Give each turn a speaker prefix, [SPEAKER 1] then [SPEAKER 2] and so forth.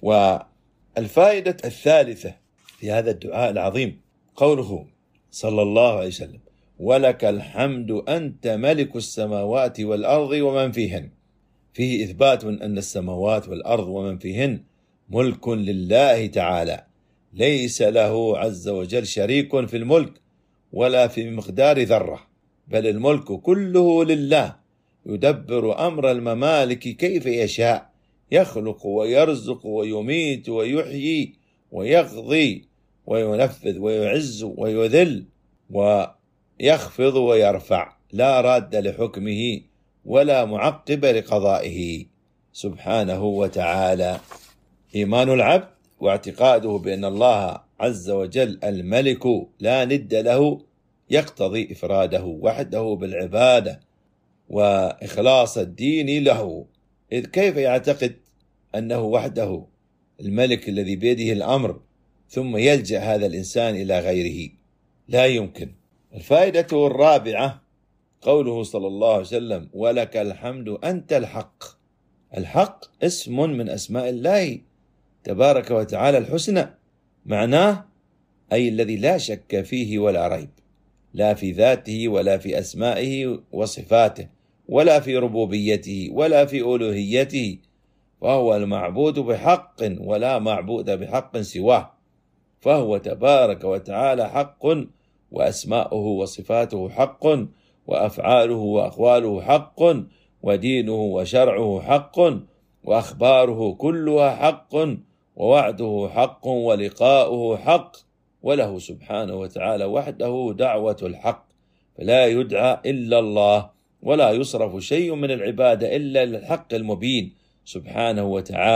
[SPEAKER 1] والفائدة الثالثة في هذا الدعاء العظيم قوله صلى الله عليه وسلم: ولك الحمد أنت ملك السماوات والأرض ومن فيهن. فيه إثبات من أن السماوات والأرض ومن فيهن ملك لله تعالى، ليس له عز وجل شريك في الملك ولا في مقدار ذرة، بل الملك كله لله، يدبر أمر الممالك كيف يشاء، يخلق ويرزق ويميت ويحيي ويقضي وينفذ ويعز ويذل ويخفض ويرفع، لا راد لحكمه ولا معقب لقضائه سبحانه وتعالى. إيمان العبد واعتقاده بأن الله عز وجل الملك لا ند له يقتضي إفراده وحده بالعبادة وإخلاص الدين له، إذ كيف يعتقد أنه وحده الملك الذي بيده الأمر ثم يلجأ هذا الإنسان إلى غيره؟ لا يمكن. الفائدة الرابعة قوله صلى الله عليه وسلم: ولك الحمد أنت الحق. الحق اسم من أسماء الله تبارك وتعالى الحسنى، معناه أي الذي لا شك فيه ولا ريب، لا في ذاته ولا في أسمائه وصفاته ولا في ربوبيته ولا في ألوهيته، فهو المعبود بحق ولا معبود بحق سواه، فهو تبارك وتعالى حق، وأسماؤه وصفاته حق، وأفعاله وأقواله حق، ودينه وشرعه حق، وأخباره كلها حق، ووعده حق، ولقاؤه حق، وله سبحانه وتعالى وحده دعوة الحق، فلا يدعى إلا الله، ولا يصرف شيء من العبادة إلا للحق المبين سبحانه وتعالى.